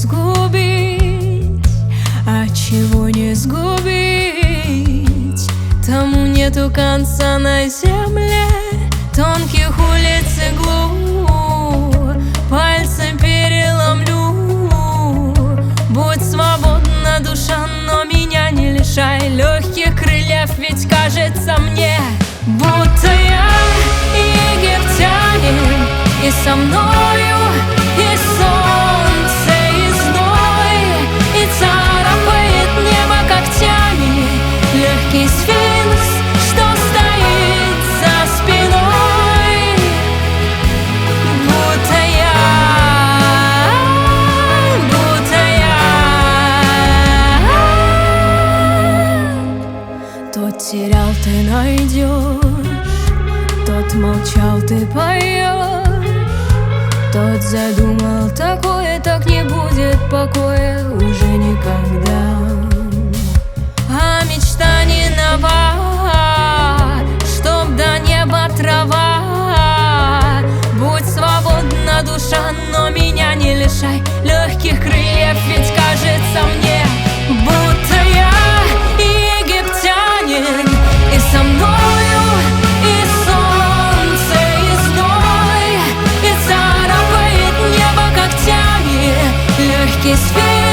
сгубить, а чего не сгубить, тому нету конца на земле. Тонких улиц иглу пальцем переломлю. Будь свободна, душа, но меня не лишай легких крыльев, ведь кажется мне, будто я египтянин, и со мною и солнце, и зной, и царапает небо когтями легкий сфинкс, что стоит за спиной. Будто я тот терял, ты найдешь, тот молчал, ты поешь, тот задумал такое, так не будет покоя уже никогда. А мечта не нова, чтоб до неба трава. Будь свободна, душа, но меня не лишай легких крыльев, ведь кажется мне, будто я египтянин, и со мною и солнце, и зной, и царапает небо когтями легкий свет.